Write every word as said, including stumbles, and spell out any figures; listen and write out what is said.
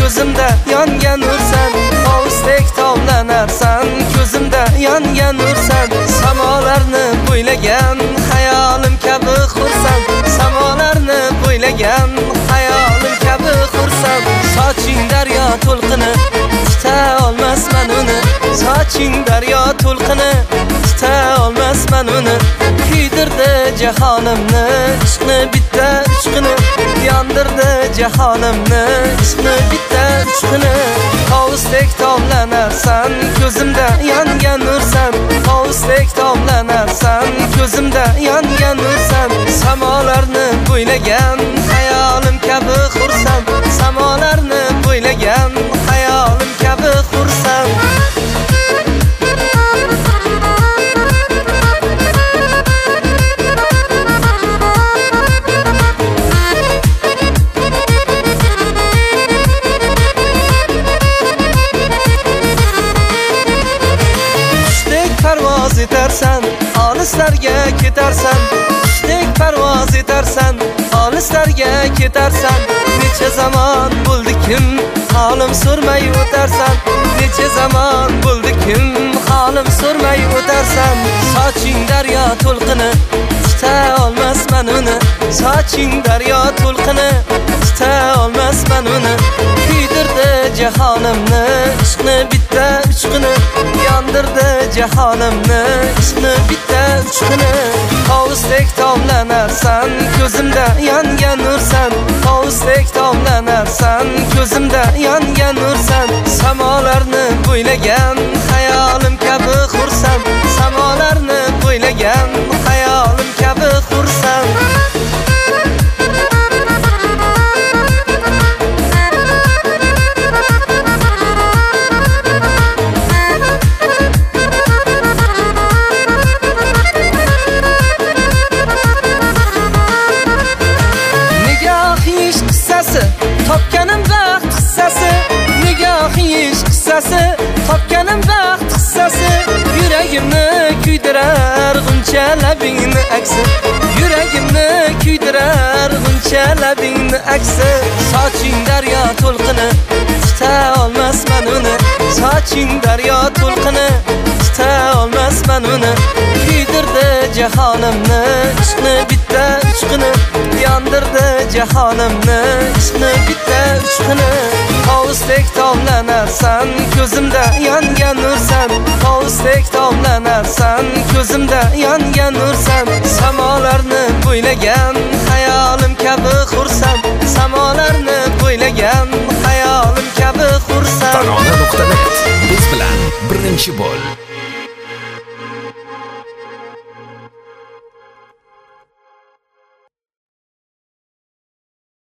ko'zimda yongan nursan, hovusdek tovlanarsan, ko'zimda yongan nursan. Samolarni bo'ylagan hayolim kabi xursand, samolarni bo'ylagan hayolim kabi xursand. Soching daryo to'lqini, tuta olmasman uni, soching daryo to'lqini, tuta olmasman uni. Kuydirdi jahonimni, ishqni bitta uchqini, yondirdi jahonimni, ishqni bitta uchqini. Hovusdek tovlanarsan, ko'zimda yongan nursan, hovusdek tovlanarsan, ko'zimda yongan nursan. Samolarni bo'ylagan hayolim kabi xursand, samolarni bo'ylagan hayolim kabi xursand. Parvoz etarsan, olislarga ketarsan, qushdek parvoz etarsan, olislarga ketarsan. Necha zaman bo'ldi kim holim so'rmay o'tarsan, necha zaman bo'ldi kim holim so'rmay o'tarsan. Soching daryo to'lqini, tuta olmasman uni, soching daryo to'lqini, tuta olmasman uni. Kuydirdi jahonimni, ishqni bitta uchqini, yondirdi jahonimni, ishqni bitta uchqini. Hovusdek tovlanarsan, ko'zimda yongan nursan, hovusdek tovlanarsan, ko'zimda yongan nursan. Samolarni bo'ylagan hayolim kabi xursand, samolarni bo'ylagan hayolim kabi xursand. Topganim baxt qissasi, nigohi ish qissasi, topganim baxt qissasi. Yuragimni kuydirar g'uncha labingni aksi, yuragimni kuydirar g'uncha labingni aksi. Soching daryo to'lqini, tuta olmasman uni, soching daryo to'lqini, tuta olmasman uni. Kuydirdi jahonimni, ishqni bitta uchqini, yondirdi jahonimni, ishqni bitta uchqini. Hovusdek tovlanarsan, ko'zimda yongan nursan, hovusdek tovlanarsan, ko'zimda yongan nursan. Samolarni bo'ylagan hayolim kabi xursand, samolarni bo'ylagan hayolim kabi xursand. Tarona nuqta net biz bilan birinchi bo'l.